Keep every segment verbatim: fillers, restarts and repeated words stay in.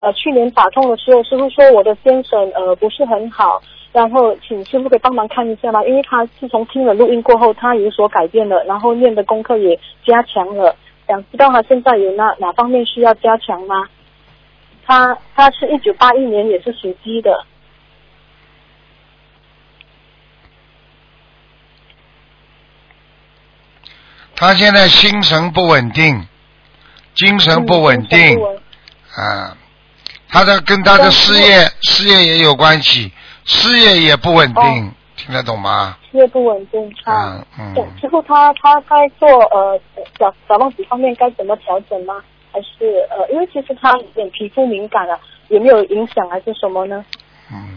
呃去年打通的时候，师傅说我的先生呃不是很好，然后请师傅可以帮忙看一下吗？因为他自从听了录音过后，他有所改变了，然后念的功课也加强了，想知道他现在有哪哪方面需要加强吗？他他是一九八一年，也是属鸡的。 他现在心神不稳定，精神不稳定，嗯、啊，他的跟他的事业事业也有关系，事业也不稳定，哦、听得懂吗？ 事业不稳定，他嗯嗯。 师傅他他在做呃小小房子方面该怎么调整吗？还是呃，因为其实他有点皮肤敏感啊，有没有影响还是什么呢？ 嗯。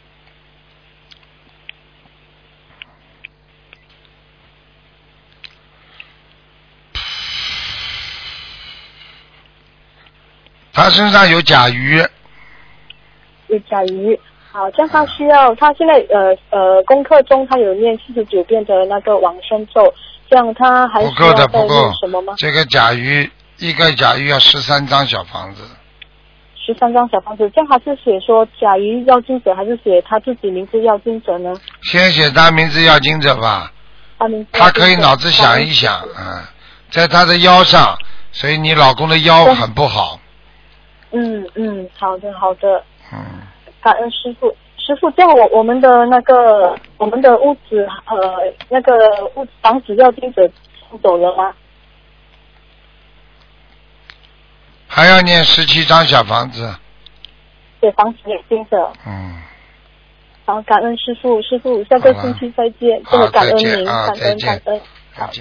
他身上有甲鱼， 有甲鱼。好，这样他需要，他现在呃呃功课中他有念四十九遍的那个往生咒，这样他还需要再念什么吗？ 这个甲鱼一个甲鱼要十三张小房子。 十三张小房子，这样他是写说甲鱼要经者，还是写他自己名字要经者呢？ 先写他名字要经者吧。 他名字。 他可以脑子想一想，嗯，在他的腰上，所以你老公的腰很不好。 嗯嗯，好的好的。 嗯。 感恩师父，师父，这样我我们的那个我们的屋子呃那个屋房子要经者送走了吗？ 还要念十七张小房子。 对，房子也经者。 嗯。 好，感恩师父，师父，下个星期再见，真的感恩您，感恩感恩。 好。